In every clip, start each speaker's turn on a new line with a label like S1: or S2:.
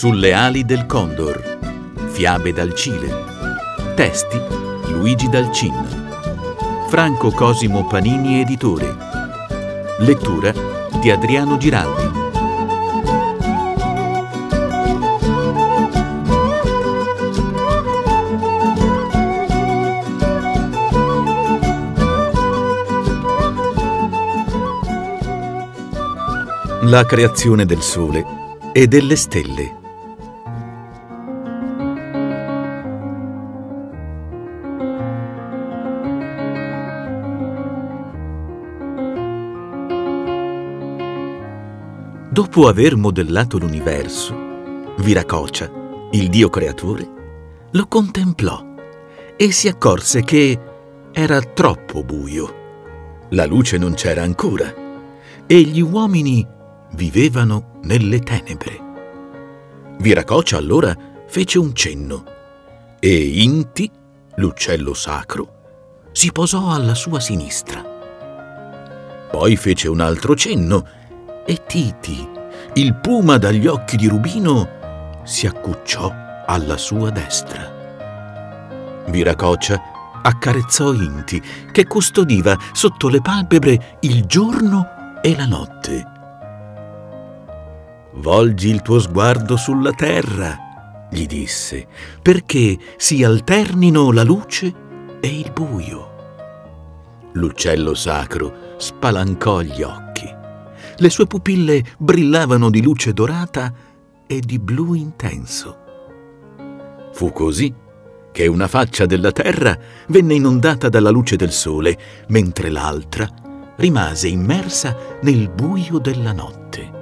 S1: Sulle ali del condor. Fiabe dal Cile. Testi Luigi Dalcin. Franco Cosimo Panini editore. Lettura di Adriano Giraldi. La creazione del sole e delle stelle. Dopo aver modellato l'universo, Viracocha, il dio creatore, lo contemplò e si accorse che era troppo buio. La luce non c'era ancora e gli uomini vivevano nelle tenebre. Viracocha allora fece un cenno e Inti, l'uccello sacro, si posò alla sua sinistra. Poi fece un altro cenno e Titi, il puma dagli occhi di rubino, si accucciò alla sua destra. Viracocha accarezzò Inti, che custodiva sotto le palpebre il giorno e la notte. «Volgi il tuo sguardo sulla terra», gli disse, «perché si alternino la luce e il buio». L'uccello sacro spalancò gli occhi. Le sue pupille brillavano di luce dorata e di blu intenso. Fu così che una faccia della terra venne inondata dalla luce del sole, mentre l'altra rimase immersa nel buio della notte.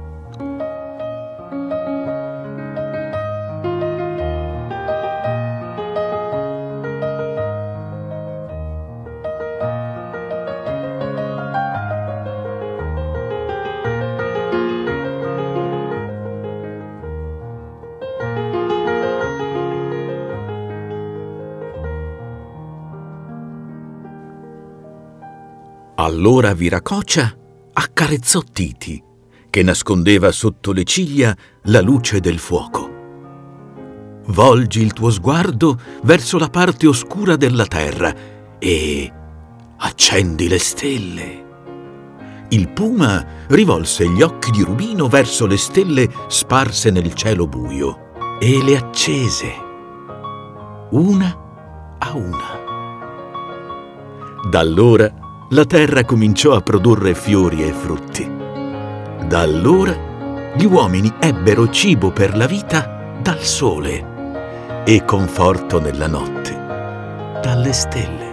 S1: Allora Viracocha accarezzò Titi, che nascondeva sotto le ciglia la luce del fuoco. «Volgi il tuo sguardo verso la parte oscura della terra e accendi le stelle». Il puma rivolse gli occhi di rubino verso le stelle sparse nel cielo buio e le accese, una a una. Da allora la terra cominciò a produrre fiori e frutti. Da allora gli uomini ebbero cibo per la vita dal sole e conforto nella notte dalle stelle.